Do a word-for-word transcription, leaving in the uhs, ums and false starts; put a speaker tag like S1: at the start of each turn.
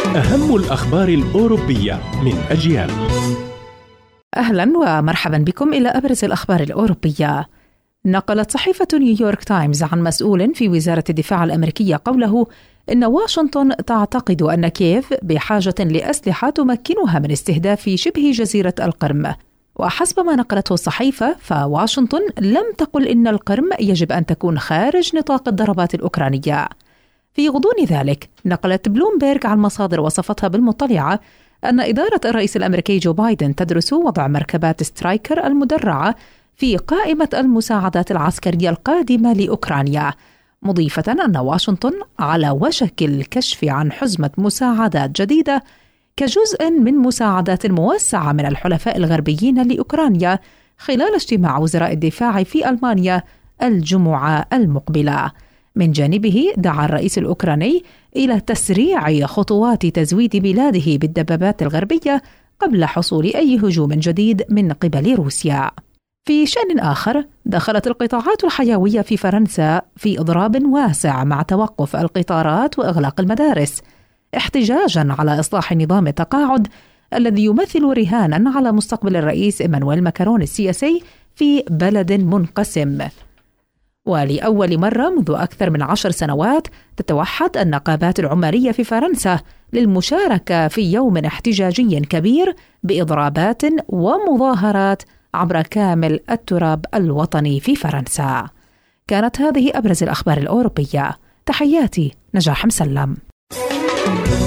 S1: أهم الأخبار الأوروبية من أجيال.
S2: أهلا ومرحبا بكم إلى أبرز الأخبار الأوروبية. نقلت صحيفة نيويورك تايمز عن مسؤول في وزارة الدفاع الأمريكية قوله إن واشنطن تعتقد أن كييف بحاجة لأسلحة تمكنها من استهداف شبه جزيرة القرم. وحسب ما نقلته الصحيفة، فواشنطن لم تقل إن القرم يجب أن تكون خارج نطاق الضربات الأوكرانية. في غضون ذلك، نقلت بلومبيرغ عن مصادر وصفتها بالمطلعة أن إدارة الرئيس الأمريكي جو بايدن تدرس وضع مركبات سترايكر المدرعة في قائمة المساعدات العسكرية القادمة لأوكرانيا، مضيفة أن واشنطن على وشك الكشف عن حزمة مساعدات جديدة كجزء من مساعدات موسعة من الحلفاء الغربيين لأوكرانيا خلال اجتماع وزراء الدفاع في ألمانيا الجمعة المقبلة. من جانبه، دعا الرئيس الأوكراني إلى تسريع خطوات تزويد بلاده بالدبابات الغربية قبل حصول أي هجوم جديد من قبل روسيا. في شأن آخر، دخلت القطاعات الحيوية في فرنسا في إضراب واسع مع توقف القطارات وإغلاق المدارس، احتجاجاً على إصلاح نظام التقاعد الذي يمثل رهاناً على مستقبل الرئيس إيمانويل ماكرون السياسي في بلد منقسم. ولأول مرة منذ أكثر من عشر سنوات تتوحد النقابات العمالية في فرنسا للمشاركة في يوم احتجاجي كبير بإضرابات ومظاهرات عبر كامل التراب الوطني في فرنسا. كانت هذه أبرز الأخبار الأوروبية. تحياتي، نجاح مسلم.